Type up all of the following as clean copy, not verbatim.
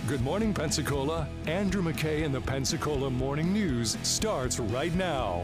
Good morning, Pensacola. Andrew McKay in the Pensacola Morning News starts right now.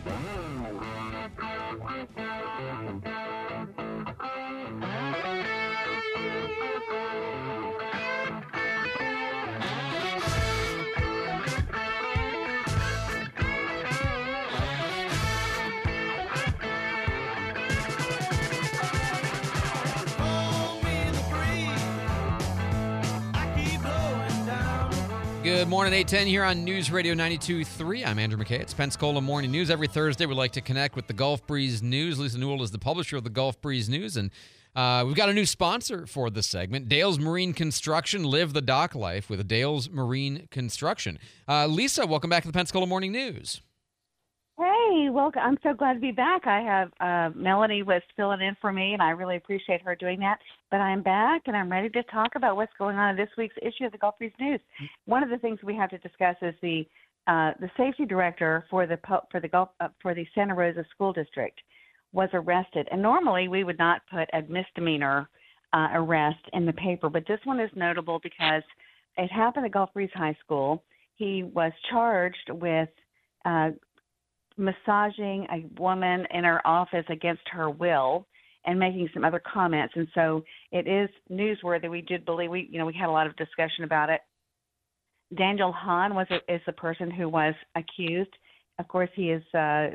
Good morning, 810 here on News Radio 92.3. I'm Andrew McKay. It's Pensacola Morning News. Every Thursday, we like to connect with the Gulf Breeze News. Lisa Newell is the publisher of the Gulf Breeze News, and we've got a new sponsor for this segment, Dale's Marine Construction. Live the dock life with Dale's Marine Construction. Lisa, welcome back to the Pensacola Morning News. Hey, welcome. I'm so glad to be back. I have Melanie was filling in for me, and I really appreciate her doing that. But I'm back, and I'm ready to talk about what's going on in this week's issue of the Gulf Breeze News. One of the things we have to discuss is the safety director for the Santa Rosa School District was arrested. And normally we would not put a misdemeanor arrest in the paper, but this one is notable because it happened at Gulf Breeze High School. He was charged with massaging a woman in her office against her will and making some other comments. And so it is newsworthy. We did believe we had a lot of discussion about it. Daniel Hahn is the person who was accused. Of course, he is,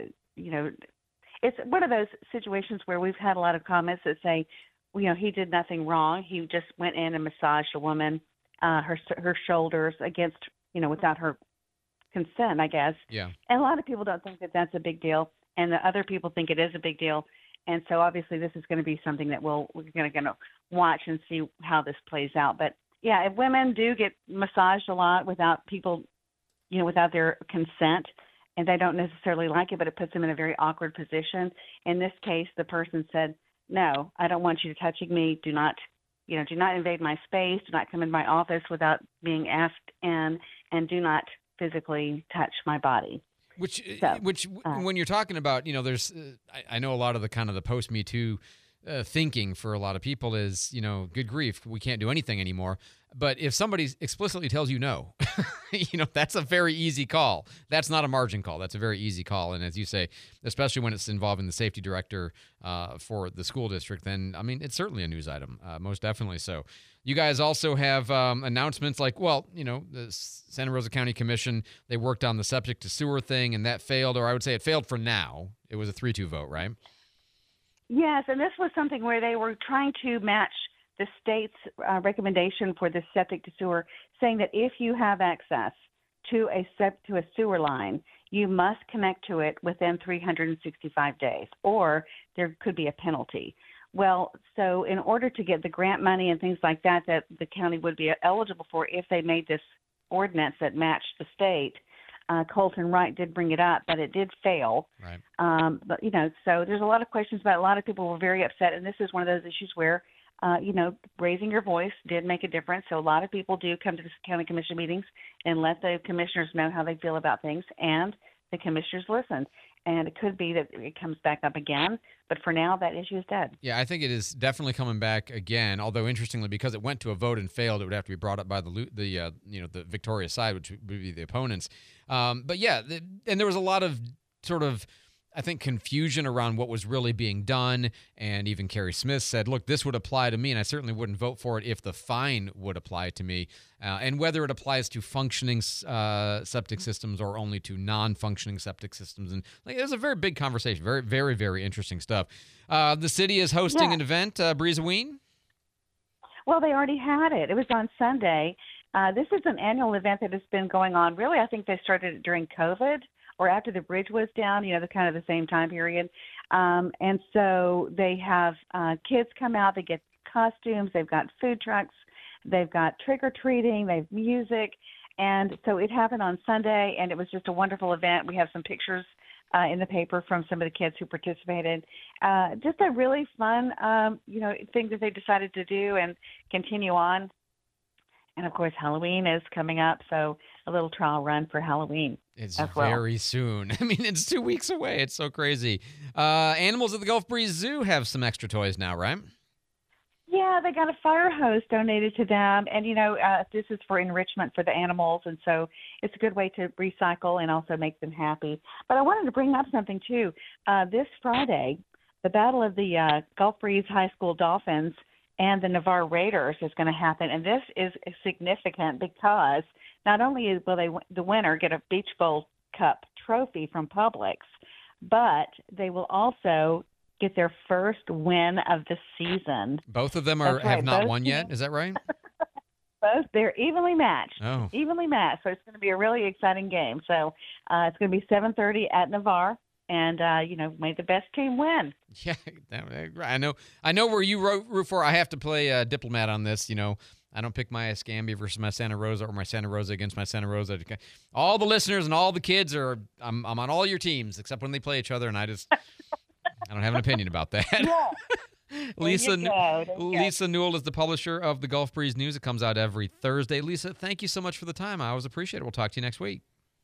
it's one of those situations where we've had a lot of comments that say, he did nothing wrong. He just went in and massaged a woman, her shoulders against, without her consent, I guess. Yeah. And a lot of people don't think that that's a big deal, and the other people think it is a big deal. And so obviously this is going to be something that we're going to watch and see how this plays out. But yeah, if women do get massaged a lot without people, without their consent, and they don't necessarily like it, but it puts them in a very awkward position. In this case, the person said, "No, I don't want you touching me. Do not invade my space. Do not come in my office without being asked in, and do not physically touch my body." Which when you're talking about, there's, I know a lot of the kind of the post-Me Too thinking for a lot of people is, good grief, we can't do anything anymore. But if somebody explicitly tells you no, that's a very easy call. That's not a margin call. That's a very easy call. And as you say, especially when it's involving the safety director for the school district, then, it's certainly a news item, most definitely so. You guys also have announcements like, the Santa Rosa County Commission, they worked on the septic to sewer thing, and that failed, or I would say it failed for now. It was a 3-2 vote, right? Yes, and this was something where they were trying to match the state's recommendation for the septic to sewer, saying that if you have access to a sewer line, you must connect to it within 365 days, or there could be a penalty. Well, so in order to get the grant money and things like that the county would be eligible for if they made this ordinance that matched the state, Colton Wright did bring it up, but it did fail. Right. But, so there's a lot of questions about it. A lot of people were very upset, and this is one of those issues where, raising your voice did make a difference. So a lot of people do come to the county commission meetings and let the commissioners know how they feel about things, and the commissioners listen. And it could be that it comes back up again, but for now, that issue is dead. Yeah, I think it is definitely coming back again. Although interestingly, because it went to a vote and failed, it would have to be brought up by the victorious side, which would be the opponents. But yeah, and there was a lot of sort of, I think, confusion around what was really being done. And even Carrie Smith said, look, this would apply to me, and I certainly wouldn't vote for it if the fine would apply to me. And whether it applies to functioning septic systems or only to non-functioning septic systems. And it was a very big conversation, very, very, very interesting stuff. The city is hosting an event, Breezeween. Well, they already had it. It was on Sunday. This is an annual event that has been going on. Really, I think they started it during COVID, or after the bridge was down, the kind of the same time period. And so they have kids come out, they get costumes, they've got food trucks, they've got trick-or-treating, they have music. And so it happened on Sunday, and it was just a wonderful event. We have some pictures in the paper from some of the kids who participated. Just a really fun, thing that they decided to do and continue on. And, of course, Halloween is coming up, so a little trial run for Halloween. It's very soon. It's 2 weeks away. It's so crazy. Animals at the Gulf Breeze Zoo have some extra toys now, right? Yeah, Yeah, they got a fire hose donated to them, and this is for enrichment for the animals, and so it's a good way to recycle and also make them happy. But I wanted to bring up something too. This Friday, the Battle of the Gulf Breeze High School Dolphins and the Navarre Raiders is going to happen, and this is significant because not only will the winner get a Beach Bowl Cup trophy from Publix, but they will also get their first win of the season. Both of them have not won yet. Is that right? Both. They're evenly matched. Oh. Evenly matched. So it's going to be a really exciting game. So it's going to be 7:30 at Navarre, and may the best team win. Yeah, I know where you root for. I have to play diplomat on this. I don't pick my Escambia versus my Santa Rosa or my Santa Rosa against my Santa Rosa. All the listeners and all the kids I'm on all your teams except when they play each other, and I don't have an opinion about that. Yeah. Lisa Newell is the publisher of the Gulf Breeze News. It comes out every Thursday. Lisa, thank you so much for the time. I always appreciate it. We'll talk to you next week.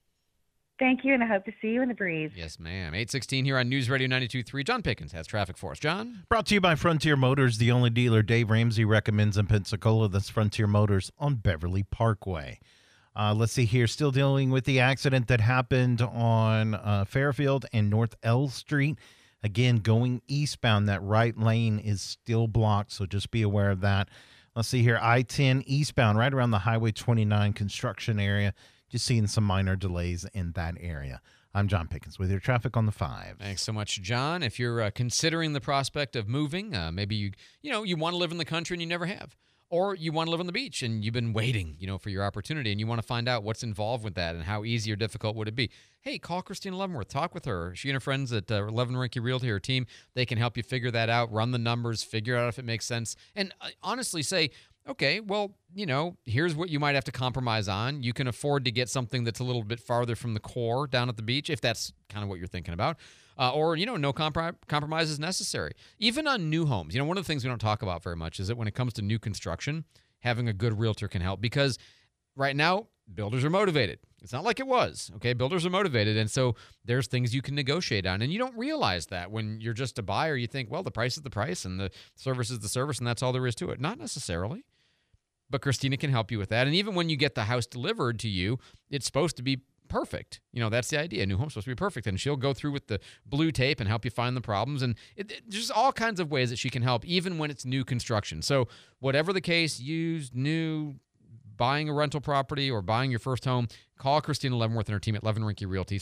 Thank you, and I hope to see you in the breeze. Yes, ma'am. 8:16 here on News Radio 92.3. John Pickens has traffic for us. John? Brought to you by Frontier Motors, the only dealer Dave Ramsey recommends in Pensacola. That's Frontier Motors on Beverly Parkway. Let's see here. Still dealing with the accident that happened on Fairfield and North L Street. Again, going eastbound, that right lane is still blocked, so just be aware of that. Let's see here. I-10 eastbound, right around the Highway 29 construction area. Just seeing some minor delays in that area. I'm John Pickens with your traffic on the 5. Thanks so much, John. If you're considering the prospect of moving, maybe you want to live in the country and you never have. Or you want to live on the beach and you've been waiting, for your opportunity, and you want to find out what's involved with that and how easy or difficult would it be. Hey, call Christina Leavenworth. Talk with her. She and her friends at Levin Rinke Realty, her team, they can help you figure that out, run the numbers, figure out if it makes sense, and honestly say, okay, well, here's what you might have to compromise on. You can afford to get something that's a little bit farther from the core down at the beach, if that's kind of what you're thinking about. Or no compromise is necessary. Even on new homes. One of the things we don't talk about very much is that when it comes to new construction, having a good realtor can help, because right now, builders are motivated. It's not like it was, okay? Builders are motivated, and so there's things you can negotiate on, and you don't realize that when you're just a buyer. You think, well, the price is the price, and the service is the service, and that's all there is to it. Not necessarily. But Christina can help you with that. And even when you get the house delivered to you, it's supposed to be perfect. That's the idea. A new home's supposed to be perfect. And she'll go through with the blue tape and help you find the problems. And there's all kinds of ways that she can help, even when it's new construction. So whatever the case, used, new, buying a rental property or buying your first home, call Christina Leavenworth and her team at Levin Rinke Realty,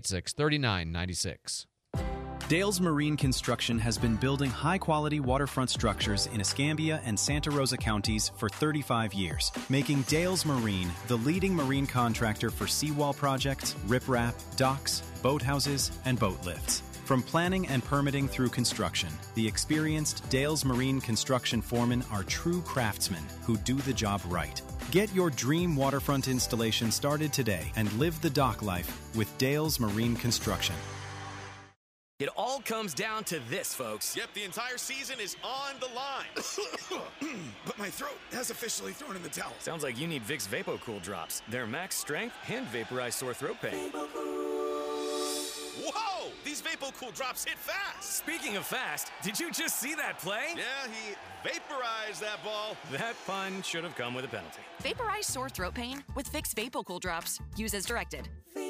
786-3996. Dales Marine Construction has been building high-quality waterfront structures in Escambia and Santa Rosa counties for 35 years, making Dales Marine the leading marine contractor for seawall projects, riprap, docks, boathouses, and boat lifts. From planning and permitting through construction, the experienced Dales Marine construction foremen are true craftsmen who do the job right. Get your dream waterfront installation started today and live the dock life with Dales Marine Construction. It all comes down to this, folks. Yep, the entire season is on the line. But my throat has officially thrown in the towel. Sounds like you need Vicks VapoCool drops. They're max strength and vaporize sore throat pain. Whoa! These VapoCool drops hit fast. Speaking of fast, did you just see that play? Yeah, he vaporized that ball. That pun should have come with a penalty. Vaporize sore throat pain with Vicks VapoCool drops. Use as directed.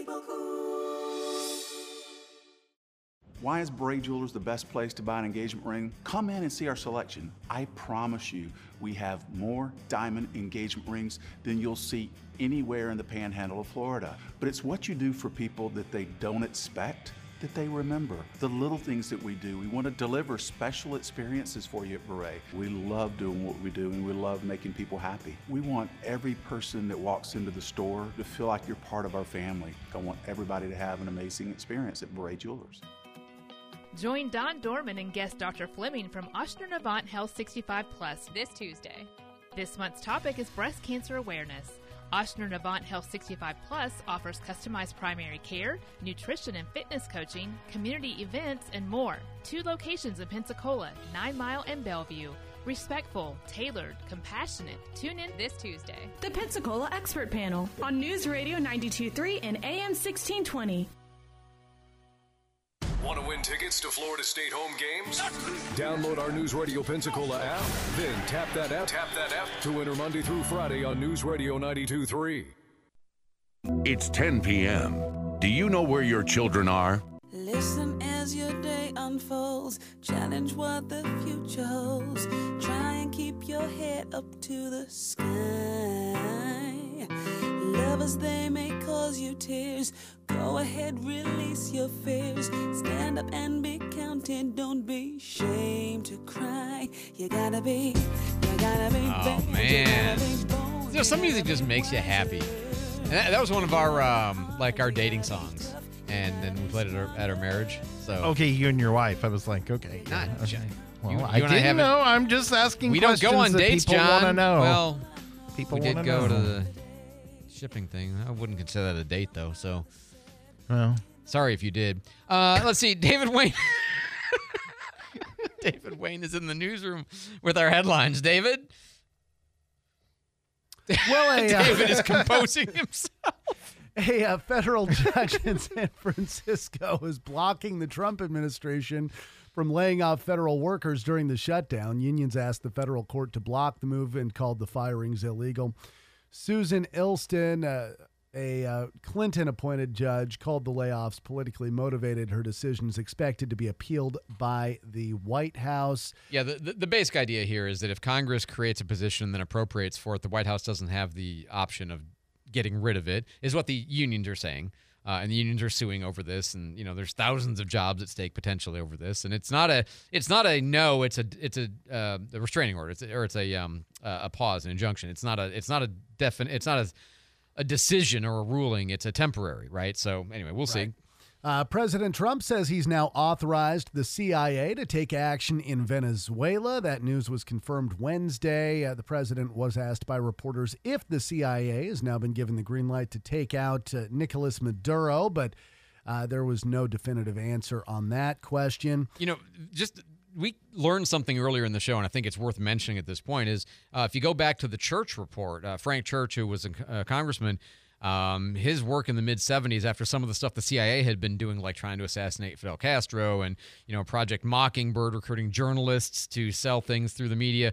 Why is Beret Jewelers the best place to buy an engagement ring? Come in and see our selection. I promise you, we have more diamond engagement rings than you'll see anywhere in the panhandle of Florida. But it's what you do for people that they don't expect that they remember. The little things that we do. We want to deliver special experiences for you at Beret. We love doing what we do, and we love making people happy. We want every person that walks into the store to feel like you're part of our family. I want everybody to have an amazing experience at Beret Jewelers. Join Don Dorman and guest Dr. Fleming from Ochsner Navant Health 65 Plus this Tuesday. This month's topic is breast cancer awareness. Ochsner Navant Health 65 Plus offers customized primary care, nutrition and fitness coaching, community events, and more. 2 locations in Pensacola, 9 Mile and Bellevue. Respectful, tailored, compassionate. Tune in this Tuesday. The Pensacola Expert Panel on News Radio 92.3 and AM 1620. Want to win tickets to Florida State home games? Download our News Radio Pensacola app, then tap that app to enter Monday through Friday on News Radio 92.3. It's 10 p.m. Do you know where your children are? Listen as your day unfolds. Challenge what the future holds. Try and keep your head up to the sky. Lovers, they may cause you tears. Go ahead, release your fears. Stand up and be counted. Don't be ashamed to cry. You gotta be Oh, bad. man. You know, some music just makes you happy. And that was one of our our dating songs. And then we played it at our marriage. So Okay, you and your wife. I was like, okay. Not Well, you I and I didn't know. I'm just asking We don't questions go on that dates, people John. want to know. Well, people we did wanna go know. to the shipping thing. I wouldn't consider that a date, though. So, well, sorry if you did. Let's see. David Wayne. David Wayne is in the newsroom with our headlines. David. Well, David is composing himself. A federal judge in San Francisco is blocking the Trump administration from laying off federal workers during the shutdown. Unions asked the federal court to block the move and called the firings illegal. Susan Ilston, a Clinton-appointed judge, called the layoffs politically motivated. Her decision is expected to be appealed by the White House. Yeah, the basic idea here is that if Congress creates a position and then appropriates for it, the White House doesn't have the option of getting rid of it, is what the unions are saying. And the unions are suing over this, and there's thousands of jobs at stake potentially over this. And it's not a no, it's a restraining order, it's a pause, an injunction. It's not a decision or a ruling. It's a temporary, right? So anyway, we'll see. President Trump says he's now authorized the CIA to take action in Venezuela. That news was confirmed Wednesday. The president was asked by reporters if the CIA has now been given the green light to take out Nicolas Maduro, but there was no definitive answer on that question. We learned something earlier in the show, and I think it's worth mentioning at this point, is if you go back to the Church report, Frank Church, who was a congressman, his work in the mid-'70s after some of the stuff the CIA had been doing, like trying to assassinate Fidel Castro and, Project Mockingbird, recruiting journalists to sell things through the media,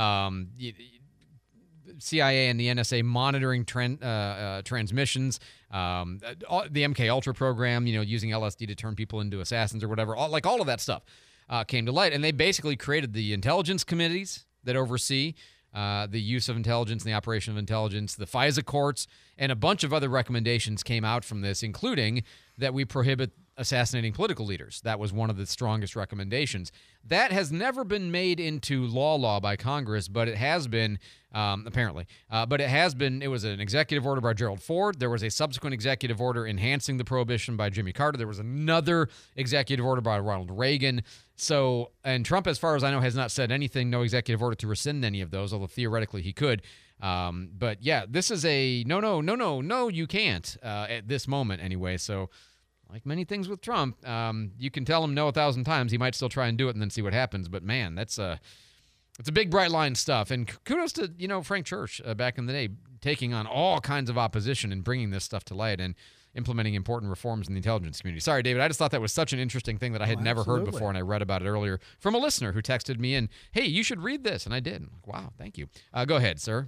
CIA and the NSA monitoring transmissions, the MK Ultra program, using LSD to turn people into assassins or whatever, all of that stuff came to light. And they basically created the intelligence committees that oversee the use of intelligence and the operation of intelligence, the FISA courts, and a bunch of other recommendations came out from this, including that we prohibit assassinating political leaders. That was one of the strongest recommendations. That has never been made into law by Congress, but it has been, apparently. It was an executive order by Gerald Ford. There was a subsequent executive order enhancing the prohibition by Jimmy Carter. There was another executive order by Ronald Reagan. So, and Trump, as far as I know, has not said anything, no executive order to rescind any of those, although theoretically he could. But yeah, this is a no, you can't at this moment anyway. So, like many things with Trump, you can tell him no 1,000 times. He might still try and do it and then see what happens. But man, it's a big bright line stuff. And kudos to, Frank Church back in the day, taking on all kinds of opposition and bringing this stuff to light and implementing important reforms in the intelligence community. Sorry, David, I just thought that was such an interesting thing that I had never heard before, and I read about it earlier from a listener who texted me in, hey, you should read this, and I did. I'm like, wow, thank you. Go ahead, sir.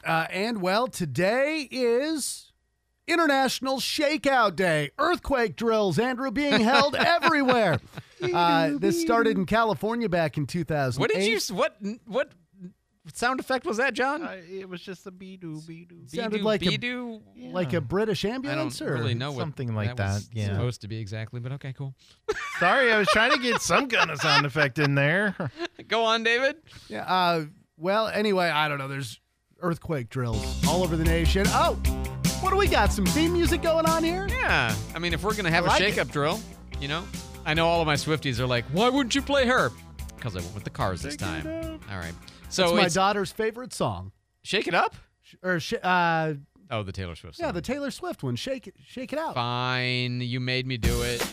Today is International Shakeout Day. Earthquake drills, Andrew, being held everywhere. This started in California back in 2008. What sound effect was that, John? It was just a be-doo. Sounded like a British ambulance, I don't really know something what like that. was supposed to be exactly, but okay, cool. Sorry, I was trying to get some kind of sound effect in there. Go on, David. Yeah. Well, anyway, I don't know. There's earthquake drills all over the nation. Oh, what do we got? Some theme music going on here? Yeah. I mean, if we're going to have a shake-up drill, I know all of my Swifties are like, why wouldn't you play her? Because I went with the Cars this time. All right. So it's my daughter's favorite song. Shake It Up? The Taylor Swift song. Yeah, the Taylor Swift one. Shake it out. Fine. You made me do it.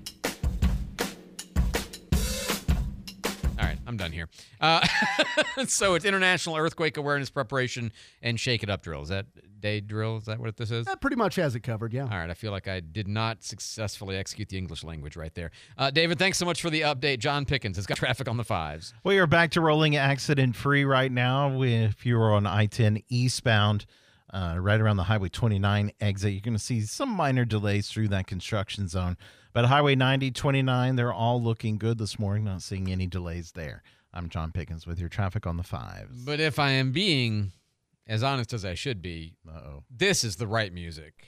All right, I'm done here. So it's International Earthquake Awareness Preparation and Shake It Up Drill. Is that day drill. Is that what this is? That pretty much has it covered, yeah. All right. I feel like I did not successfully execute the English language right there. David, thanks so much for the update. John Pickens has got traffic on the 5s. We are back to rolling accident-free right now. If you are on I-10 eastbound, right around the Highway 29 exit, you're going to see some minor delays through that construction zone. But Highway 90, 29, they're all looking good this morning. Not seeing any delays there. I'm John Pickens with your traffic on the 5s. But if I am being as honest as I should be, this is the right music.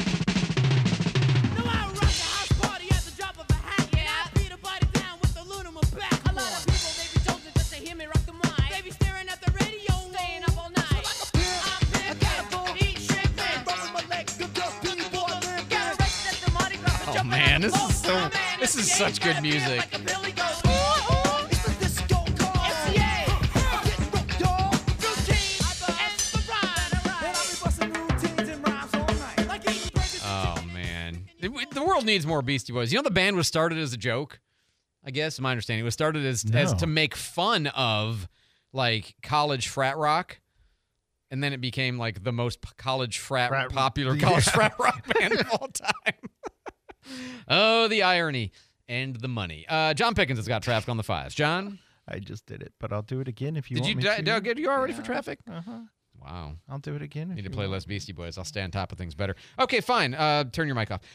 Oh man, this is such good music. The world needs more Beastie Boys. You know, the band was started as a joke, I guess. My understanding, it was started as to make fun of like college frat rock, and then it became like the most popular college frat rock band of all time. Oh, the irony and the money. John Pickens has got traffic on the 5s. John, I just did it, but I'll do it again if you want me to. Did you all ready for traffic? Wow. I'll do it again. Need to play less Beastie Boys. I'll stay on top of things better. Okay, fine. Turn your mic off.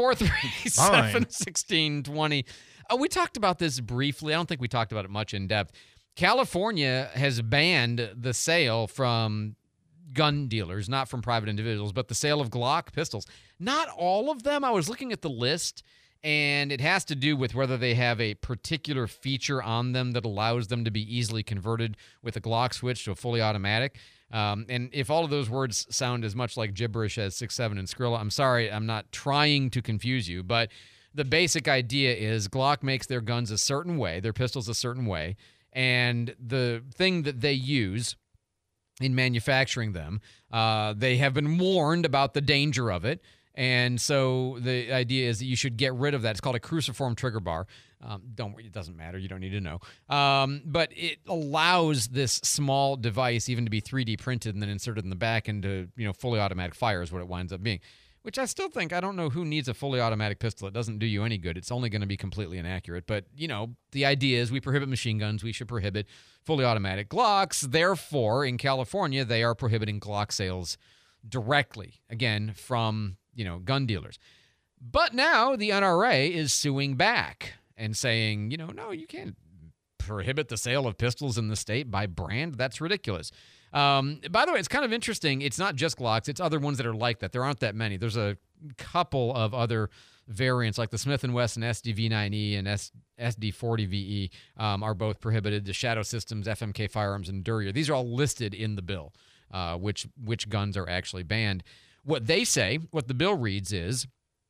437-1620. We talked about this briefly. I don't think we talked about it much in depth. California has banned the sale from gun dealers, not from private individuals, but the sale of Glock pistols. Not all of them. I was looking at the list, and it has to do with whether they have a particular feature on them that allows them to be easily converted with a Glock switch to a fully automatic. And if all of those words sound as much like gibberish as 6-7 and Skrilla, I'm sorry, I'm not trying to confuse you, but the basic idea is Glock makes their guns a certain way, their pistols a certain way, and the thing that they use in manufacturing them, they have been warned about the danger of it. And so the idea is that you should get rid of that. It's called a cruciform trigger bar. Don't worry, it doesn't matter. You don't need to know. But it allows this small device even to be 3D printed and then inserted in the back into, fully automatic fire is what it winds up being. Which I still think, I don't know who needs a fully automatic pistol. It doesn't do you any good. It's only going to be completely inaccurate. But, the idea is we prohibit machine guns. We should prohibit fully automatic Glocks. Therefore, in California, they are prohibiting Glock sales directly, again, from gun dealers. But now the NRA is suing back and saying, no, you can't prohibit the sale of pistols in the state by brand. That's ridiculous. By the way, it's kind of interesting. It's not just Glocks. It's other ones that are like that. There aren't that many. There's a couple of other variants like the Smith & Wesson SD-V9E and SD-40VE are both prohibited. The Shadow Systems, FMK Firearms, and Duryea. These are all listed in the bill, which guns are actually banned. What they say, what the bill reads is,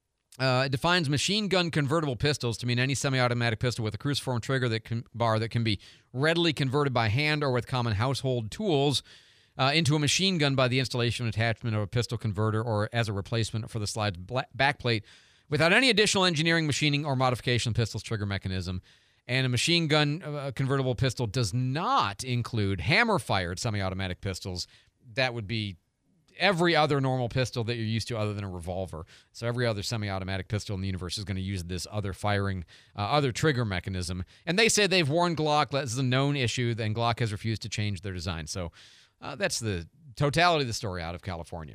it defines machine gun convertible pistols to mean any semi-automatic pistol with a cruciform trigger bar that can be readily converted by hand or with common household tools into a machine gun by the installation and attachment of a pistol converter or as a replacement for the slide's backplate without any additional engineering, machining, or modification of the pistol's trigger mechanism. And a machine gun convertible pistol does not include hammer-fired semi-automatic pistols. That would be every other normal pistol that you're used to other than a revolver. So every other semi-automatic pistol in the universe is going to use this other other trigger mechanism. And they say they've warned Glock. That's a known issue. Then Glock has refused to change their design. So that's the totality of the story out of California.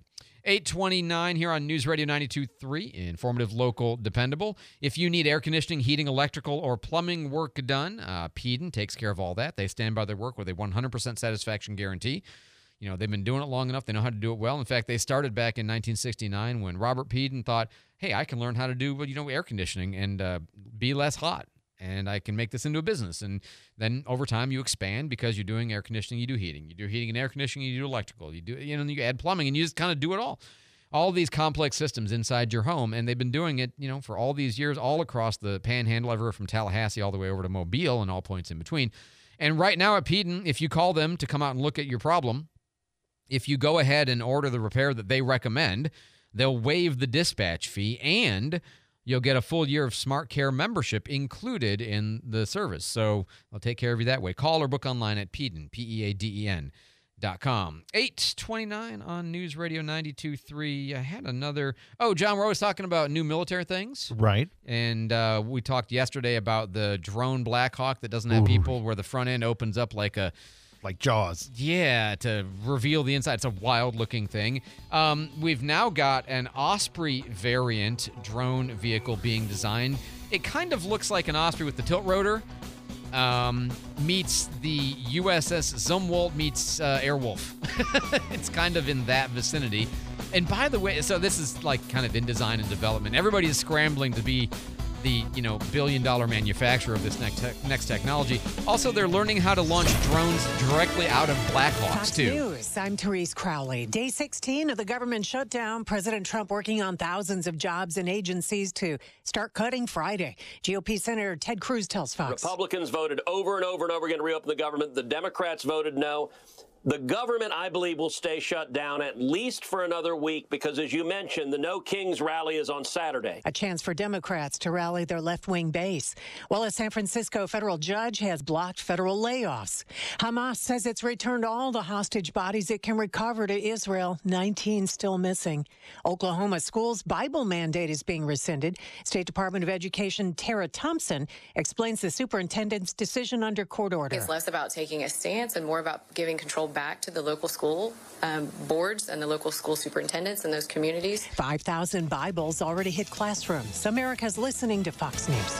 8:29 here on News Radio 92.3, informative, local, dependable. If you need air conditioning, heating, electrical, or plumbing work done, Peden takes care of all that. They stand by their work with a 100% satisfaction guarantee. They've been doing it long enough. They know how to do it well. In fact, they started back in 1969 when Robert Peden thought, hey, I can learn how to do, air conditioning and be less hot, and I can make this into a business. And then over time, you expand because you're doing air conditioning, you do heating. You do heating and air conditioning, you do electrical. You do, you add plumbing, and you just kind of do it all. All these complex systems inside your home, and they've been doing it, for all these years, all across the Panhandle, everywhere from Tallahassee all the way over to Mobile and all points in between. And right now at Peden, if you call them to come out and look at your problem, if you go ahead and order the repair that they recommend, they'll waive the dispatch fee, and you'll get a full year of Smart Care membership included in the service. So they'll take care of you that way. Call or book online at Peden, P-E-A-D-E-N, 8:29 on News Radio 92.3. I had another. Oh, John, we're always talking about new military things. Right. And we talked yesterday about the drone Black Hawk that doesn't have people, where the front end opens up like Jaws. Yeah, to reveal the inside. It's a wild-looking thing. We've now got an Osprey variant drone vehicle being designed. It kind of looks like an Osprey with the tilt rotor. Meets the USS Zumwalt meets Airwolf. It's kind of in that vicinity. And by the way, so this is like kind of in design and development. Everybody is scrambling to be the billion-dollar manufacturer of this next technology. Also, they're learning how to launch drones directly out of Black Hawks, Fox too. News, I'm Therese Crowley. Day 16 of the government shutdown. President Trump working on thousands of jobs and agencies to start cutting Friday. GOP Senator Ted Cruz tells Fox. Republicans voted over and over and over again to reopen the government. The Democrats voted no. The government, I believe, will stay shut down at least for another week because, as you mentioned, the No Kings rally is on Saturday. A chance for Democrats to rally their left-wing base. Well, a San Francisco federal judge has blocked federal layoffs. Hamas says it's returned all the hostage bodies it can recover to Israel, 19 still missing. Oklahoma schools' Bible mandate is being rescinded. State Department of Education Tara Thompson explains the superintendent's decision under court order. It's less about taking a stance and more about giving control back to the local school boards and the local school superintendents in those communities. 5,000 Bibles already hit classrooms. America's listening to Fox News.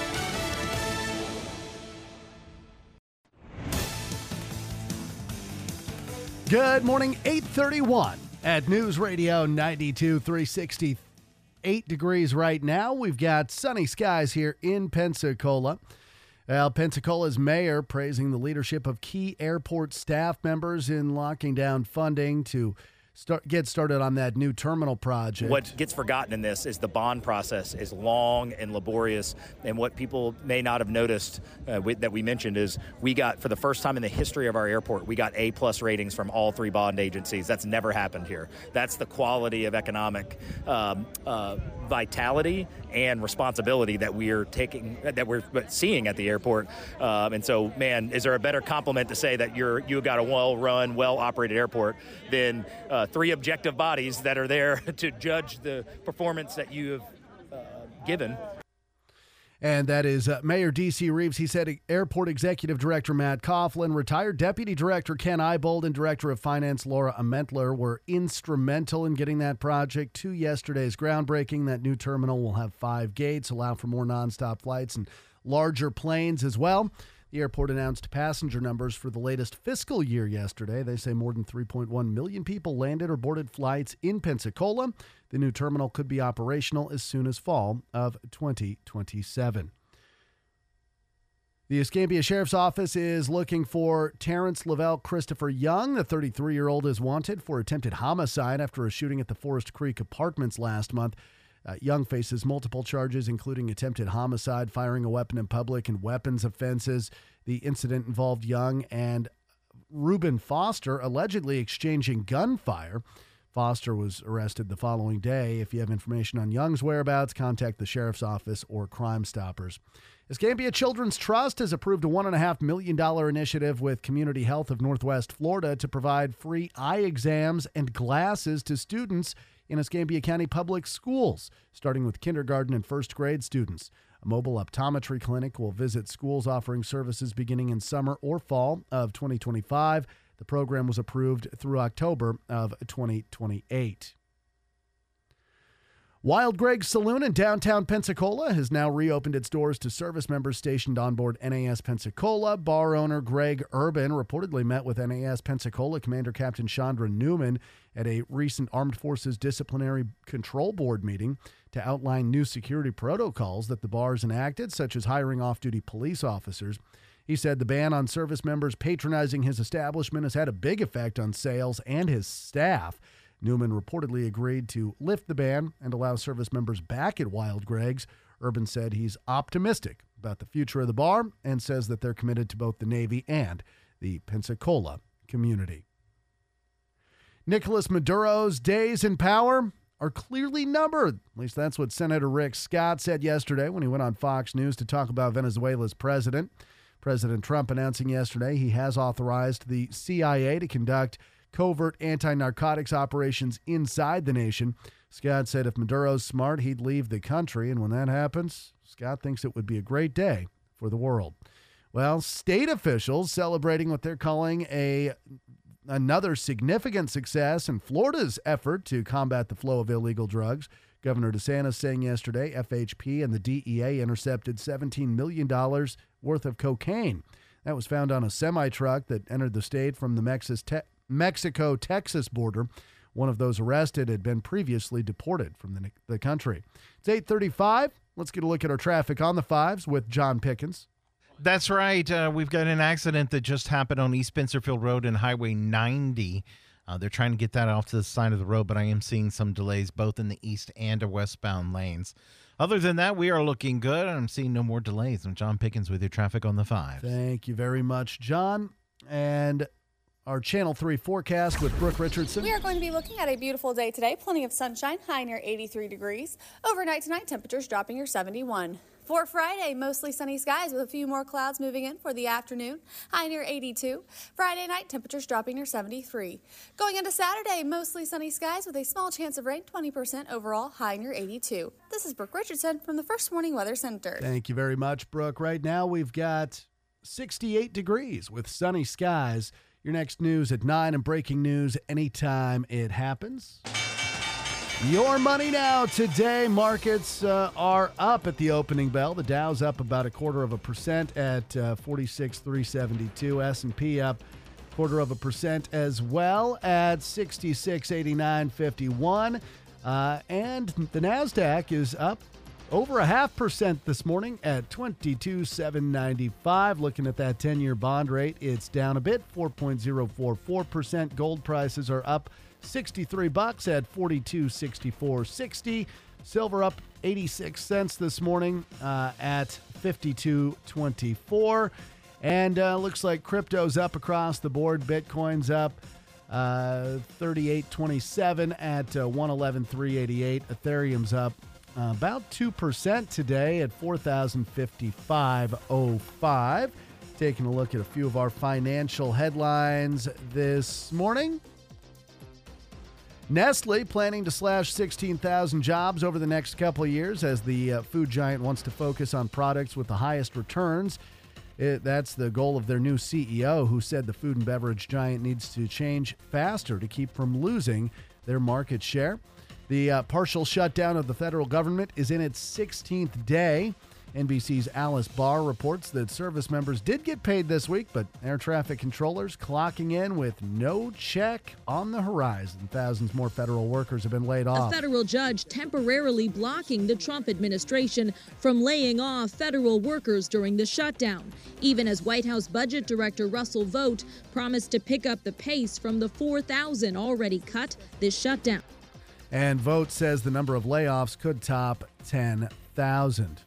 Good morning, 8:31 at News Radio 92 360. 8 degrees right now. We've got sunny skies here in Pensacola. Well, Pensacola's mayor praising the leadership of key airport staff members in locking down funding to get started on that new terminal project. What gets forgotten in this is the bond process is long and laborious, and what people may not have noticed that we mentioned is we got, for the first time in the history of our airport, we got A+ ratings from all 3 bond agencies. That's never happened here. That's the quality of economic vitality and responsibility that we're seeing at the airport. And so, man, is there a better compliment to say that you got a well-run, well-operated airport than 3 objective bodies that are there to judge the performance that you have given? And that is Mayor D.C. Reeves. He said Airport Executive Director Matt Coughlin, retired Deputy Director Ken Eibold, and Director of Finance Laura Amentler were instrumental in getting that project to yesterday's groundbreaking. That new terminal will have 5 gates, allow for more nonstop flights and larger planes as well. The airport announced passenger numbers for the latest fiscal year yesterday. They say more than 3.1 million people landed or boarded flights in Pensacola. The new terminal could be operational as soon as fall of 2027. The Escambia Sheriff's Office is looking for Terrence Lavelle Christopher Young. The 33-year-old is wanted for attempted homicide after a shooting at the Forest Creek Apartments last month. Young faces multiple charges, including attempted homicide, firing a weapon in public, and weapons offenses. The incident involved Young and Reuben Foster allegedly exchanging gunfire. Foster was arrested the following day. If you have information on Young's whereabouts, contact the Sheriff's Office or Crime Stoppers. Escambia Children's Trust has approved a $1.5 million initiative with Community Health of Northwest Florida to provide free eye exams and glasses to students in Escambia County Public Schools, starting with kindergarten and first grade students. A mobile optometry clinic will visit schools offering services beginning in summer or fall of 2025. The program was approved through October of 2028. Wild Greg's Saloon in downtown Pensacola has now reopened its doors to service members stationed on board NAS Pensacola. Bar owner Greg Urban reportedly met with NAS Pensacola Commander Captain Chandra Newman at a recent Armed Forces Disciplinary Control Board meeting to outline new security protocols that the bars enacted, such as hiring off-duty police officers. He said the ban on service members patronizing his establishment has had a big effect on sales and his staff. Newman reportedly agreed to lift the ban and allow service members back at Wild Greg's. Urban said he's optimistic about the future of the bar and says that they're committed to both the Navy and the Pensacola community. Nicolas Maduro's days in power are clearly numbered. At least that's what Senator Rick Scott said yesterday when he went on Fox News to talk about Venezuela's president. President Trump announcing yesterday he has authorized the CIA to conduct covert anti-narcotics operations inside the nation. Scott said if Maduro's smart, he'd leave the country. And when that happens, Scott thinks it would be a great day for the world. Well, state officials celebrating what they're calling another significant success in Florida's effort to combat the flow of illegal drugs. Governor DeSantis saying yesterday FHP and the DEA intercepted $17 million worth of cocaine. That was found on a semi-truck that entered the state from the Mexico-Texas border. One of those arrested had been previously deported from the country. It's 8:35. Let's get a look at our traffic on the fives with John Pickens. That's right. We've got an accident that just happened on East Spencerfield Road and Highway 90. They're trying to get that off to the side of the road, but I am seeing some delays both in the east and westbound lanes. Other than that, we are looking good. I'm seeing no more delays. I'm John Pickens with your traffic on the fives. Thank you very much, John. And our Channel 3 forecast with Brooke Richardson. We are going to be looking at a beautiful day today. Plenty of sunshine, high near 83 degrees. Overnight tonight, temperatures dropping near 71. For Friday, mostly sunny skies with a few more clouds moving in for the afternoon, high near 82. Friday night, temperatures dropping near 73. Going into Saturday, mostly sunny skies with a small chance of rain, 20% overall, high near 82. This is Brooke Richardson from the First Warning Weather Center. Thank you very much, Brooke. Right now, we've got 68 degrees with sunny skies. Your next news at 9 and breaking news anytime it happens. Your money now today. Markets are up at the opening bell. The Dow's up about 0.25% at 46,372. S&P up 0.25% as well at 6689.51. And the NASDAQ is up over 0.5% this morning at 22,795. Looking at that 10-year bond rate, it's down a bit, 4.044%. Gold prices are up $63 at $42.6460. Silver up 86 cents this morning at $52.24. And looks like crypto's up across the board. Bitcoin's up 38.27 at 111.388. Ethereum's up about 2% today at 4,055.05. Taking a look at a few of our financial headlines this morning. Nestle planning to slash 16,000 jobs over the next couple of years as the food giant wants to focus on products with the highest returns. That's the goal of their new CEO, who said the food and beverage giant needs to change faster to keep from losing their market share. The partial shutdown of the federal government is in its 16th day. NBC's Alice Barr reports that service members did get paid this week, but air traffic controllers clocking in with no check on the horizon. Thousands more federal workers have been laid off. A federal judge temporarily blocking the Trump administration from laying off federal workers during the shutdown, even as White House Budget Director Russell Vought promised to pick up the pace from the 4,000 already cut this shutdown. And Vought says the number of layoffs could top 10,000.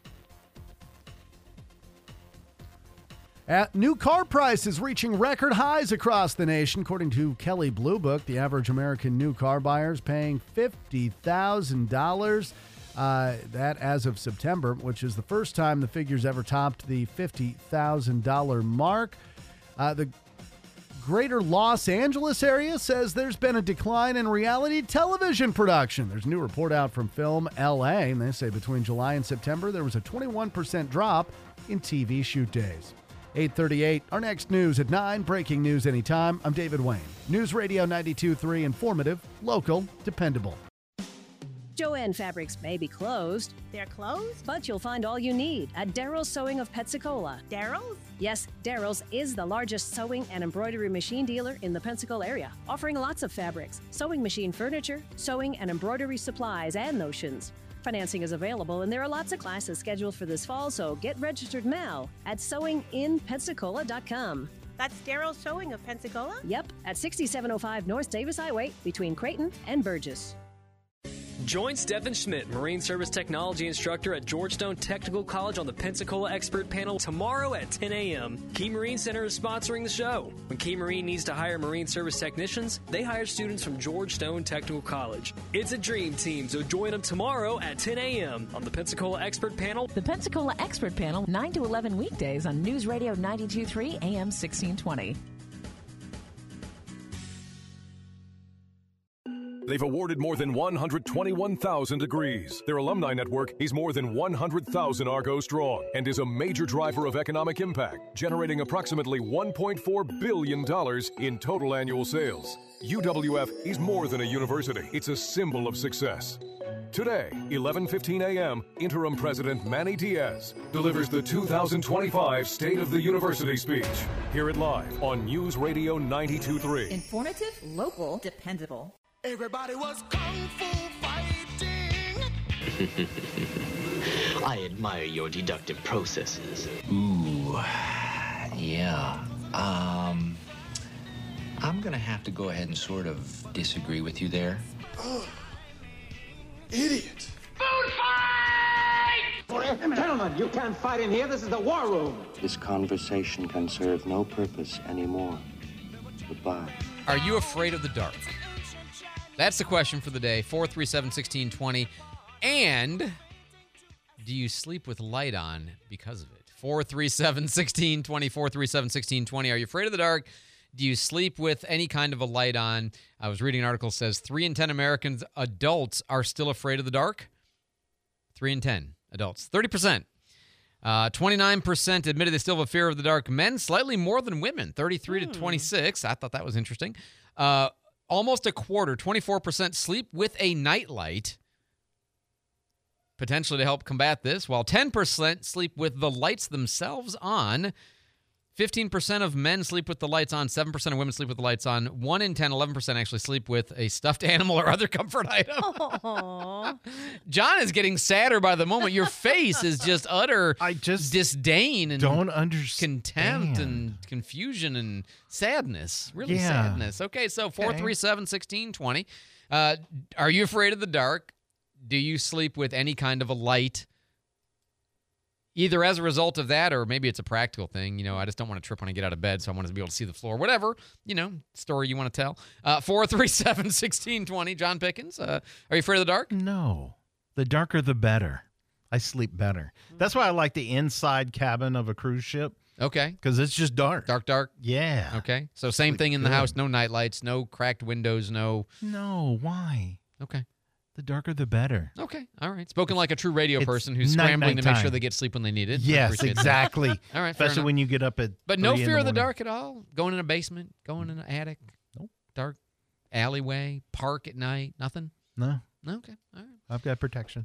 New car prices reaching record highs across the nation. According to Kelley Blue Book, the average American new car buyer is paying $50,000. That as of September, which is the first time the figures ever topped the $50,000 mark. The Greater Los Angeles area says there's been a decline in reality television production. There's a new report out from Film LA, and they say between July and September, there was a 21% drop in TV shoot days. 8:38, our next news at 9, breaking news anytime. I'm David Wayne. News Radio 92.3, informative, local, dependable. Jo-Ann Fabrics may be closed. They're closed? But you'll find all you need at Darrell's Sewing of Pensacola. Darrell's? Yes, Darrell's is the largest sewing and embroidery machine dealer in the Pensacola area, offering lots of fabrics, sewing machine furniture, sewing and embroidery supplies, and notions. Financing is available, and there are lots of classes scheduled for this fall, so get registered now at sewinginpensacola.com. That's Darrell's Sewing of Pensacola? Yep, at 6705 North Davis Highway between Creighton and Burgess. Join Stephen Schmidt, Marine Service Technology Instructor at Georgetown Technical College on the Pensacola Expert Panel tomorrow at 10 a.m. Key Marine Center is sponsoring the show. When Key Marine needs to hire Marine Service technicians, they hire students from Georgetown Technical College. It's a dream team, so join them tomorrow at 10 a.m. on the Pensacola Expert Panel. The Pensacola Expert Panel, 9 to 11 weekdays on News Radio 92.3 AM 1620. They've awarded more than 121,000 degrees. Their alumni network is more than 100,000 Argo strong and is a major driver of economic impact, generating approximately $1.4 billion in total annual sales. UWF is more than a university. It's a symbol of success. Today, 11:15 a.m., Interim President Manny Diaz delivers the 2025 State of the University speech. Hear it live on News Radio 92.3. Informative, local, dependable. Everybody was kung fu fighting. I admire your deductive processes. Ooh, yeah. I'm gonna have to go ahead and sort of disagree with you there. Oh, idiot. Food fight! Gentlemen, you can't fight in here. This is the war room. This conversation can serve no purpose anymore. Goodbye. Are you afraid of the dark? That's the question for the day. 437-1620. And do you sleep with light on because of it? 437-1620, 437-1620. Are you afraid of the dark? Do you sleep with any kind of a light on? I was reading an article that says 3 in 10 Americans, adults, are still afraid of the dark. 3 in 10 adults. 30%. 29% admitted they still have a fear of the dark. Men, slightly more than women. 33 to 26. I thought that was interesting. Almost a quarter, 24%, sleep with a nightlight, potentially to help combat this, while 10% sleep with the lights themselves on. 15% of men sleep with the lights on. 7% of women sleep with the lights on. 1 in 10, 11% actually sleep with a stuffed animal or other comfort item. John is getting sadder by the moment. Your face is just utter disdain and don't understand. Contempt and confusion and sadness. Really sadness. Okay, so 437-1620. Are you afraid of the dark? Do you sleep with any kind of a light? Either as a result of that, or maybe it's a practical thing. You know, I just don't want to trip when I get out of bed, so I want to be able to see the floor. Whatever, story you want to tell. 437-1620. John Pickens, are you afraid of the dark? No. The darker, the better. I sleep better. That's why I like the inside cabin of a cruise ship. Okay. Because it's just dark. Dark? Yeah. Okay. So same thing in the house. No night lights, no cracked windows, no. No, why? Okay. The darker, the better. Okay. All right. Spoken like a true radio person who's scrambling to make sure they get sleep when they need it. Yes, exactly. All right. Especially when you get up at But no fear of the morning. dark at all? Going in a basement? Going in an attic? Nope. Dark alleyway? Park at night? Nothing? No. Okay. All right. I've got protection.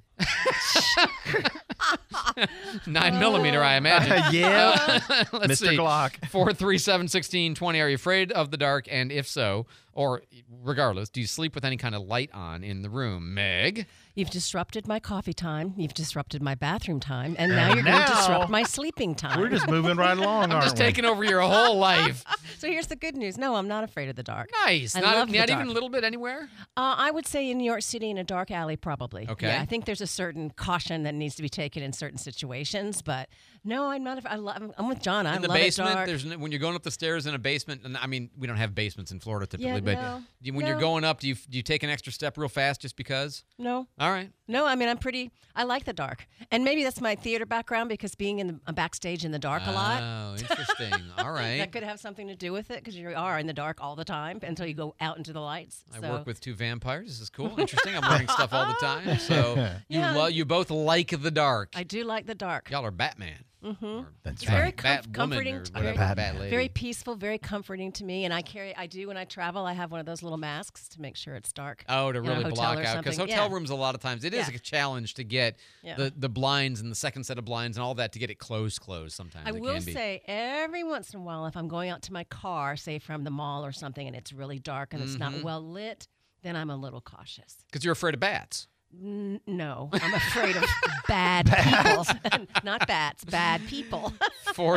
9mm, I imagine. Yeah. Let's Mr. see. Glock. 437-1620. Are you afraid of the dark? And if so, or regardless, do you sleep with any kind of light on in the room? Meg? You've disrupted my coffee time. You've disrupted my bathroom time. And now you're going to disrupt my sleeping time. We're just moving right along, I'm just taking over your whole life. So here's the good news. No, I'm not afraid of the dark. Nice. I Not love the dark. even a little bit anywhere? I would say in New York City in a dark alley, probably. Okay. Yeah, I think there's a certain caution that needs to be taken in certain situations. But no, I'm not. I'm with John. I In the love basement, it dark. when you're going up the stairs in a basement, and I mean, we don't have basements in Florida typically, Yeah, but no. when you're going up, do you take an extra step real fast just because? No. All right. No, I mean, I like the dark. And maybe that's my theater background because being in the backstage in the dark a lot. Oh, interesting. All right. That could have something to do with it because you are in the dark all the time until you go out into the lights. I work with 2 vampires. This is cool. Interesting. I'm learning stuff all the time. So you both like the dark. I do like the dark. Y'all are Batman. Mm-hmm. That's very right. comforting. Or whatever, Bat lady. Very peaceful, very comforting to me. And I do when I travel, I have one of those little masks to make sure it's dark. Oh, to really block out. Because hotel rooms, rooms, a lot of times, it is a challenge to get the blinds and the second set of blinds and all that to get it closed sometimes. I will say every once in a while, if I'm going out to my car, say from the mall or something, and it's really dark and it's not well lit, then I'm a little cautious. Because you're afraid of bats. No, I'm afraid of bad people. Not bats, bad people.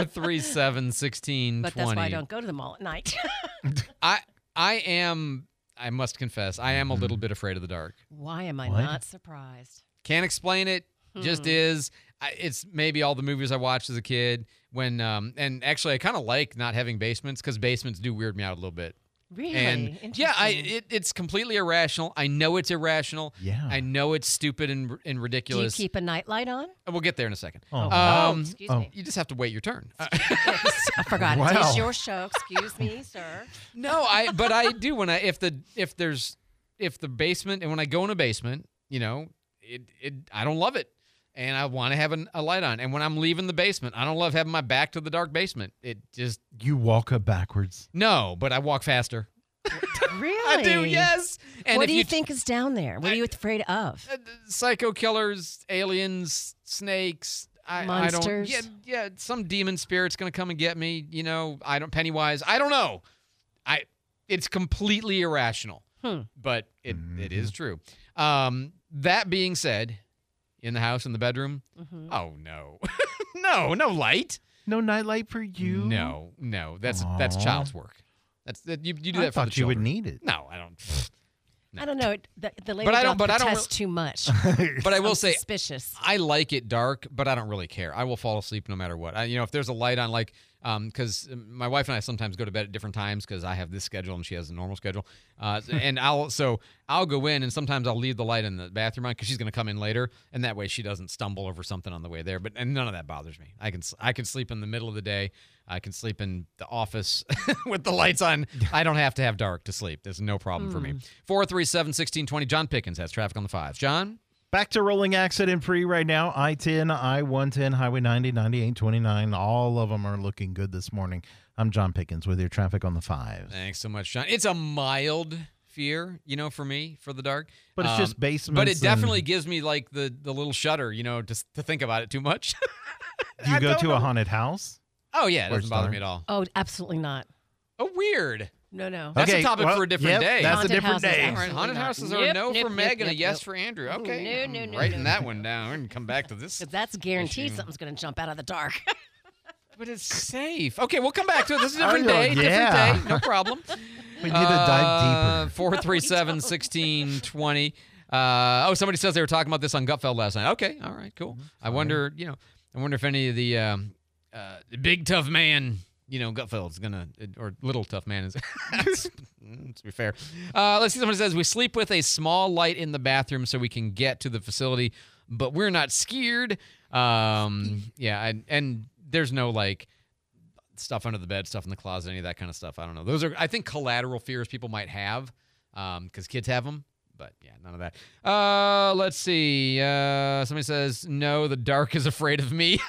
437-1620. But that's why I don't go to the mall at night. I am I must confess, I am a little bit afraid of the dark. Why am I not surprised? Can't explain it. Just is. It's maybe all the movies I watched as a kid. When and actually, I kind of like not having basements because basements do weird me out a little bit. Really? And yeah, it's completely irrational. I know it's irrational. Yeah. I know it's stupid and ridiculous. Do you keep a nightlight on? We'll get there in a second. Excuse me. You just have to wait your turn. I forgot. Wow. It is your show. Excuse me, sir. No, but I do when if the basement, and when I go in a basement, you know, I don't love it. And I want to have a light on. And when I'm leaving the basement, I don't love having my back to the dark basement. It just... You walk up backwards. No, but I walk faster. Really? I do, yes. And what if do you think is down there? What are you afraid of? Psycho killers, aliens, snakes. Monsters? I don't... Yeah, some demon spirit's going to come and get me. You know, Pennywise. I don't know. It's completely irrational. But it is true. That being said... In the house, in the bedroom? Oh, no. no light. No nightlight for you? No. That's child's work. You do that for the children. I thought you would need it. No, I don't. No. I don't know. The lady don't protest too much. But I will say, suspicious. I like it dark, but I don't really care. I will fall asleep no matter what. If there's a light on, like, because my wife and I sometimes go to bed at different times because I have this schedule and she has a normal schedule. And I'll go in and sometimes I'll leave the light in the bathroom on because she's going to come in later, and that way she doesn't stumble over something on the way there. And none of that bothers me. I can sleep in the middle of the day. I can sleep in the office with the lights on. I don't have to have dark to sleep. There's no problem for me. 437-1620. John Pickens has traffic on the 5s. John? Back to rolling accident-free right now. I-10, I-110, Highway 90, 98, 29. All of them are looking good this morning. I'm John Pickens with your traffic on the 5s. Thanks so much, John. It's a mild fear, for me, for the dark. But it's just basements. But it definitely gives me, like, the little shudder, just to think about it too much. Do you go to a haunted house? Oh, yeah. It doesn't bother me at all. Oh, absolutely not. Oh, weird. No. That's a topic for a different day. That's a different day. All right, haunted houses are a no for Meg and a yes for Andrew. Okay. No. Writing that one down and come back to this. Because that's guaranteed something's going to jump out of the dark. But it's safe. Okay, we'll come back to it. This is a different day. Different day. No problem. We need to dive deeper. 437-1620. Somebody says they were talking about this on Gutfeld last night. Okay, all right, cool. I wonder if any of the big tough man, Gutfeld's gonna, or little tough man is. To be fair, let's see. Somebody says we sleep with a small light in the bathroom so we can get to the facility, but we're not scared. And there's no like stuff under the bed, stuff in the closet, any of that kind of stuff. I don't know. Those are, I think, collateral fears people might have, because kids have them. But yeah, none of that. Let's see. Somebody says no. The dark is afraid of me.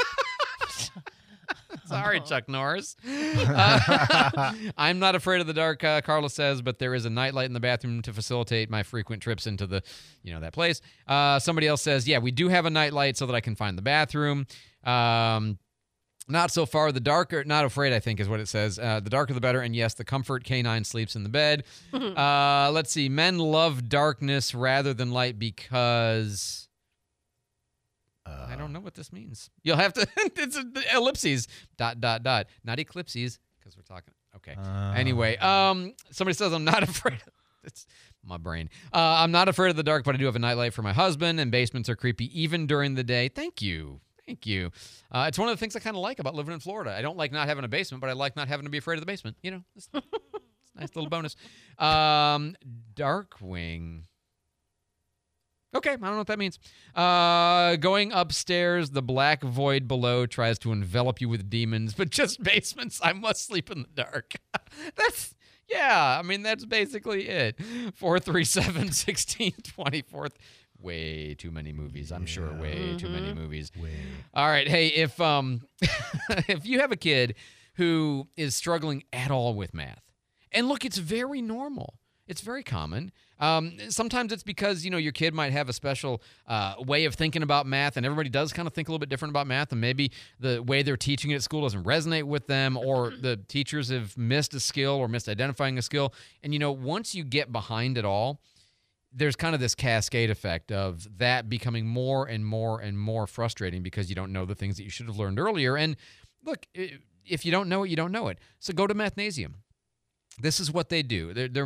Sorry, Chuck Norris. I'm not afraid of the dark, Carla says, but there is a nightlight in the bathroom to facilitate my frequent trips into the, that place. Somebody else says, yeah, we do have a nightlight so that I can find the bathroom. Not so far. The darker, not afraid, I think is what it says. The darker the better. And yes, the comfort canine sleeps in the bed. Let's see. Men love darkness rather than light because... I don't know what this means. You'll have to, it's ellipses, ... Not eclipses, because we're talking, okay. Anyway, somebody says I'm not afraid. It's my brain. I'm not afraid of the dark, but I do have a nightlight for my husband, and basements are creepy even during the day. Thank you. It's one of the things I kind of like about living in Florida. I don't like not having a basement, but I like not having to be afraid of the basement. It's a nice little bonus. Darkwing. Okay, I don't know what that means. Going upstairs, the black void below tries to envelop you with demons, but just basements, I must sleep in the dark. That's basically it. 437-1624. Way too many movies. I'm sure way too many movies. All right, hey, if if you have a kid who is struggling at all with math, and look, it's very normal. It's very common. Sometimes it's because, your kid might have a special way of thinking about math, and everybody does kind of think a little bit different about math, and maybe the way they're teaching it at school doesn't resonate with them, or the teachers have missed a skill or misidentifying a skill. And, once you get behind it all, there's kind of this cascade effect of that becoming more and more and more frustrating because you don't know the things that you should have learned earlier. And look, if you don't know it, you don't know it. So go to Mathnasium. This is what they do.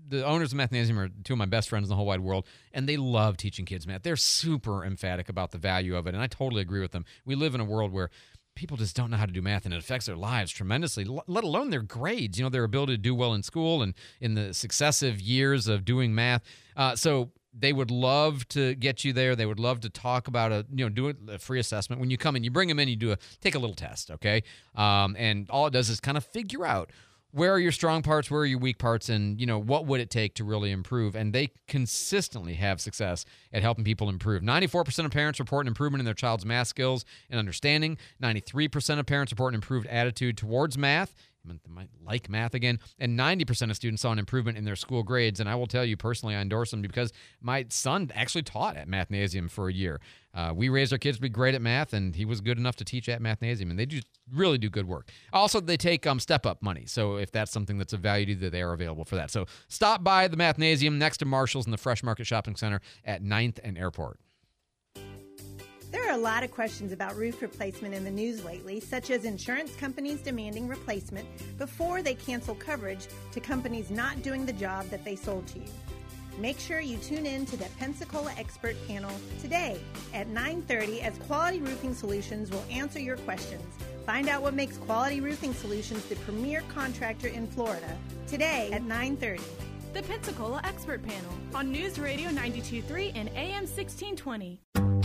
the owners of Mathnasium are two of my best friends in the whole wide world, and they love teaching kids math. They're super emphatic about the value of it, and I totally agree with them. We live in a world where people just don't know how to do math, and it affects their lives tremendously, let alone their grades, their ability to do well in school and in the successive years of doing math. So they would love to get you there. They would love to talk about do a free assessment. When you come in, you bring them in, you take a little test, okay? And all it does is kind of figure out where are your strong parts, where are your weak parts, and what would it take to really improve. And they consistently have success at helping people improve. 94% of parents report an improvement in their child's math skills and understanding. 93% of parents report an improved attitude towards math. They might like math again. And 90% of students saw an improvement in their school grades. And I will tell you personally, I endorse them because my son actually taught at Mathnasium for a year. We raised our kids to be great at math, and he was good enough to teach at Mathnasium. And they really do good work. Also, they take step-up money. So if that's something that's of value to you, they are available for that. So stop by the Mathnasium next to Marshall's in the Fresh Market Shopping Center at 9th and Airport. There are a lot of questions about roof replacement in the news lately, such as insurance companies demanding replacement before they cancel coverage to companies not doing the job that they sold to you. Make sure you tune in to the Pensacola Expert Panel today at 9:30 as Quality Roofing Solutions will answer your questions. Find out what makes Quality Roofing Solutions the premier contractor in Florida today at 9:30. The Pensacola Expert Panel on News Radio 92.3 and AM 1620.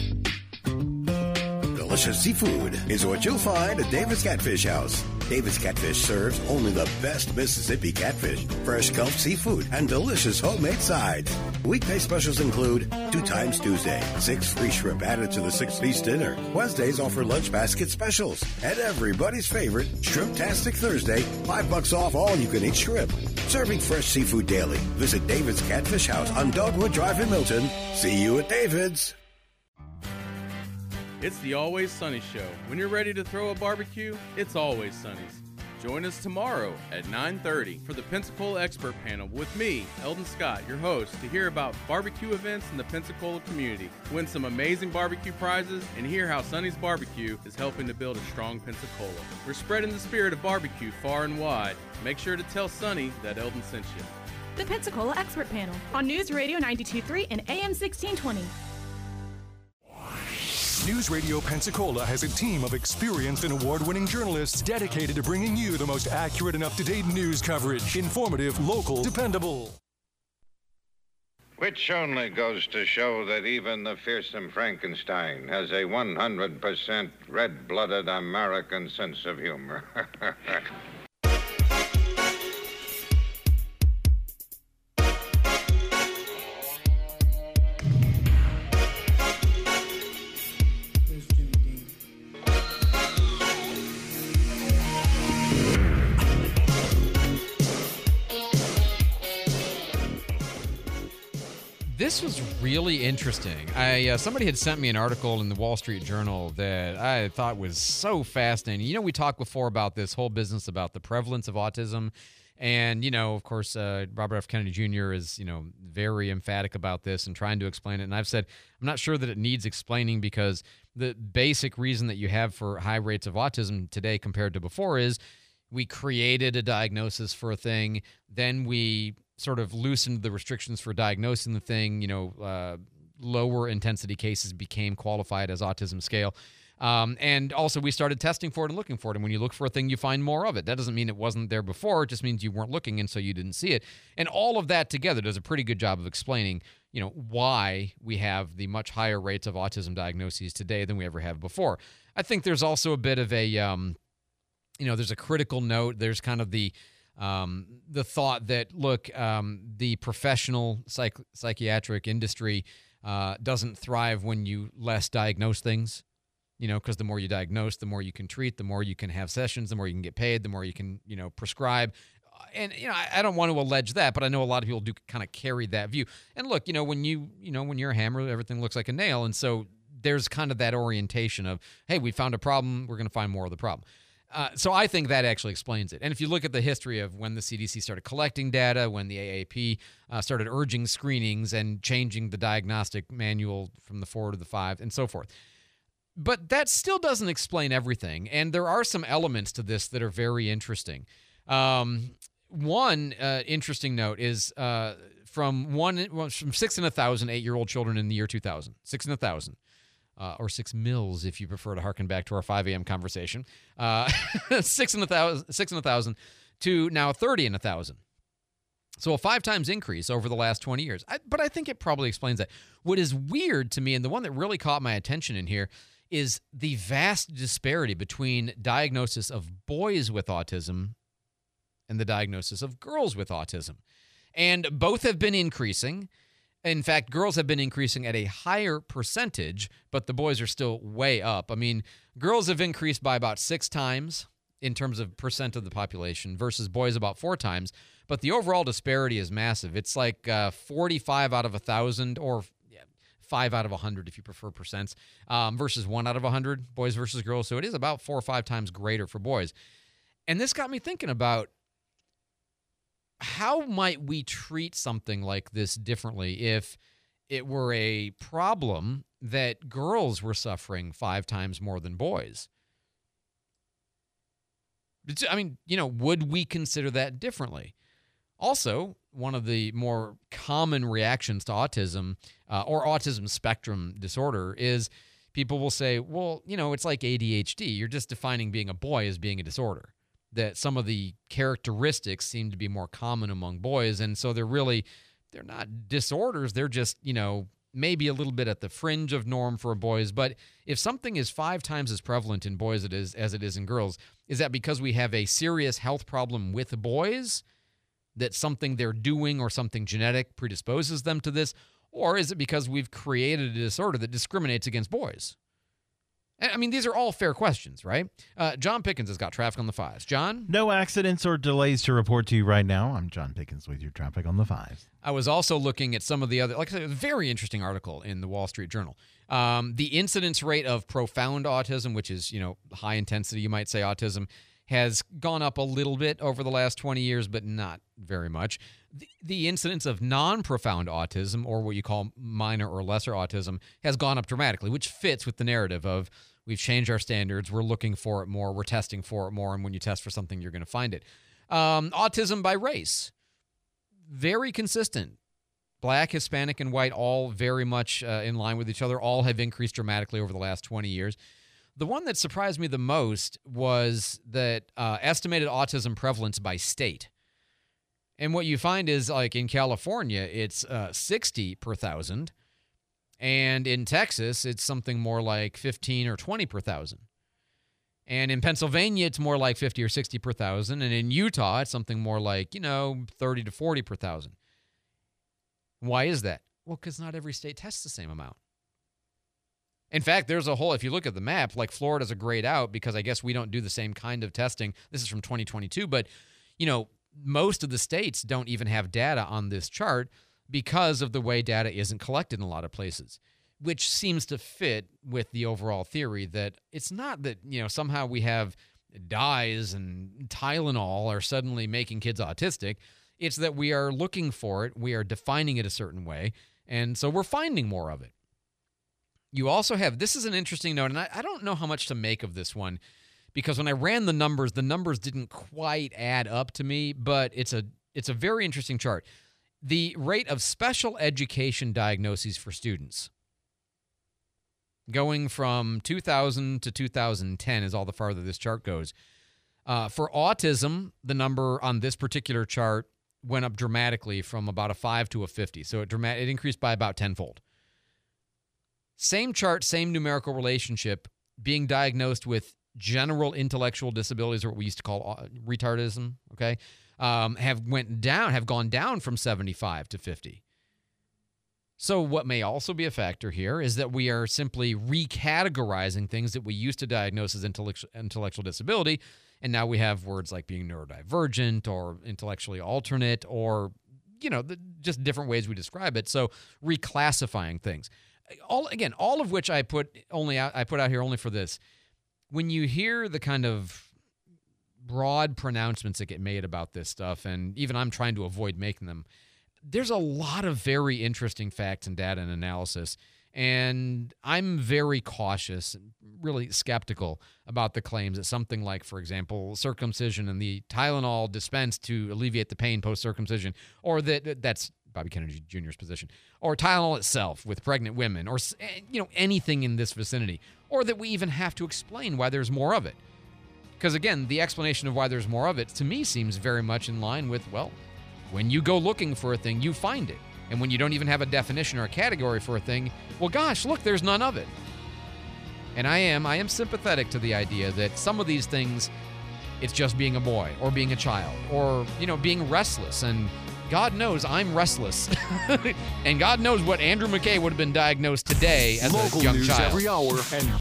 Delicious seafood is what you'll find at David's Catfish House. David's Catfish serves only the best Mississippi catfish, fresh Gulf seafood, and delicious homemade sides. Weekday specials include 2 times Tuesday, 6 free shrimp added to the 6-piece dinner. Wednesdays offer lunch basket specials. And everybody's favorite, Shrimptastic Thursday, $5 off all you-can-eat shrimp. Serving fresh seafood daily. Visit David's Catfish House on Dogwood Drive in Milton. See you at David's. It's the Always Sunny Show. When you're ready to throw a barbecue, it's Always Sunny's. Join us tomorrow at 9:30 for the Pensacola Expert Panel with me, Eldon Scott, your host, to hear about barbecue events in the Pensacola community, win some amazing barbecue prizes, and hear how Sunny's Barbecue is helping to build a strong Pensacola. We're spreading the spirit of barbecue far and wide. Make sure to tell Sunny that Eldon sent you. The Pensacola Expert Panel on News Radio 92.3 and AM 1620. News Radio Pensacola has a team of experienced and award-winning journalists dedicated to bringing you the most accurate and up-to-date news coverage. Informative, local, dependable. Which only goes to show that even the fearsome Frankenstein has a 100% red-blooded American sense of humor. This was really interesting. Somebody had sent me an article in the Wall Street Journal that I thought was so fascinating. We talked before about this whole business about the prevalence of autism. And, of course, Robert F. Kennedy Jr. is, very emphatic about this and trying to explain it. And I've said, I'm not sure that it needs explaining because the basic reason that you have for high rates of autism today compared to before is we created a diagnosis for a thing, then we sort of loosened the restrictions for diagnosing the thing. Lower intensity cases became qualified as autism scale. And also we started testing for it and looking for it. And when you look for a thing, you find more of it. That doesn't mean it wasn't there before. It just means you weren't looking and so you didn't see it. And all of that together does a pretty good job of explaining, why we have the much higher rates of autism diagnoses today than we ever have before. I think there's also a bit of a, there's a critical note. There's kind of the thought that, look, the professional psychiatric industry doesn't thrive when you less diagnose things, because the more you diagnose, the more you can treat, the more you can have sessions, the more you can get paid, the more you can, prescribe. And, I don't want to allege that, but I know a lot of people do kind of carry that view. And look, when you're a hammer, everything looks like a nail. And so there's kind of that orientation of, hey, we found a problem, we're going to find more of the problem. So I think that actually explains it. And if you look at the history of when the CDC started collecting data, when the AAP started urging screenings and changing the diagnostic manual from the 4 to the 5 and so forth. But that still doesn't explain everything. And there are some elements to this that are very interesting. One interesting note is from 6 in 1,000 8-year-old children in the year 2000. 6 in 1,000. Or 6 mils if you prefer to harken back to our 5 a.m. conversation. 6 in 1,000 to now 30 in 1,000. So a 5 times increase over the last 20 years. But I think it probably explains that. What is weird to me, and the one that really caught my attention in here, is the vast disparity between diagnosis of boys with autism and the diagnosis of girls with autism. And both have been increasing. In fact, girls have been increasing at a higher percentage, but the boys are still way up. I mean, girls have increased by about 6 times in terms of percent of the population versus boys about 4 times. But the overall disparity is massive. It's like 45 out of 1,000 or 5 out of 100 if you prefer percents versus 1 out of 100, boys versus girls. So it is about 4 or 5 times greater for boys. And this got me thinking about how might we treat something like this differently if it were a problem that girls were suffering 5 times more than boys? I mean, would we consider that differently? Also, one of the more common reactions to autism or autism spectrum disorder is people will say, well, it's like ADHD. You're just defining being a boy as being a disorder. That some of the characteristics seem to be more common among boys, and so they're not disorders. They're just, maybe a little bit at the fringe of norm for boys. But if something is 5 times as prevalent in boys as it is in girls, is that because we have a serious health problem with boys? That something they're doing or something genetic predisposes them to this? Or is it because we've created a disorder that discriminates against boys? I mean, these are all fair questions, right? John Pickens has got traffic on the 5s. John? No accidents or delays to report to you right now. I'm John Pickens with your traffic on the 5s. I was also looking at some of the other, like I said, a very interesting article in the Wall Street Journal. The incidence rate of profound autism, which is, high intensity, you might say, autism, has gone up a little bit over the last 20 years, but not very much. The incidence of non-profound autism, or what you call minor or lesser autism, has gone up dramatically, which fits with the narrative of we've changed our standards, we're looking for it more, we're testing for it more, and when you test for something, you're going to find it. Autism by race, very consistent. Black, Hispanic, and white, all very much in line with each other, all have increased dramatically over the last 20 years. The one that surprised me the most was that estimated autism prevalence by state. And what you find is, like in California, it's 60 per 1,000. And in Texas, it's something more like 15 or 20 per 1,000. And in Pennsylvania, it's more like 50 or 60 per 1,000. And in Utah, it's something more like, 30 to 40 per 1,000. Why is that? Well, because not every state tests the same amount. In fact, there's a whole, if you look at the map, like Florida's a grayed out because I guess we don't do the same kind of testing. This is from 2022, but, most of the states don't even have data on this chart because of the way data isn't collected in a lot of places, which seems to fit with the overall theory that it's not that, somehow we have dyes and Tylenol are suddenly making kids autistic. It's that we are looking for it, we are defining it a certain way, and so we're finding more of it. You also have, this is an interesting note, and I don't know how much to make of this one, because when I ran the numbers didn't quite add up to me, but it's a very interesting chart. The rate of special education diagnoses for students going from 2000 to 2010 is all the farther this chart goes. For autism, the number on this particular chart went up dramatically from about a 5 to a 50, so it increased by about tenfold. Same chart, same numerical relationship, being diagnosed with general intellectual disabilities, or what we used to call retardism, okay, have gone down from 75 to 50. So what may also be a factor here is that we are simply recategorizing things that we used to diagnose as intellectual disability, and now we have words like being neurodivergent or intellectually alternate or, just different ways we describe it. So reclassifying things. All of which I put out here only for this. When you hear the kind of broad pronouncements that get made about this stuff, and even I'm trying to avoid making them, there's a lot of very interesting facts and data and analysis. And I'm very cautious, really skeptical about the claims that something like, for example, circumcision and the Tylenol dispensed to alleviate the pain post-circumcision, or that's Bobby Kennedy Jr.'s position, or Tylenol itself with pregnant women, or anything in this vicinity, or that we even have to explain why there's more of it. Because, again, the explanation of why there's more of it, to me, seems very much in line with, well, when you go looking for a thing, you find it. And when you don't even have a definition or a category for a thing, well, gosh, look, there's none of it. And I am sympathetic to the idea that some of these things, it's just being a boy or being a child or, being restless. And God knows I'm restless. And God knows what Andrew McKay would have been diagnosed today as a young child. Local news every hour and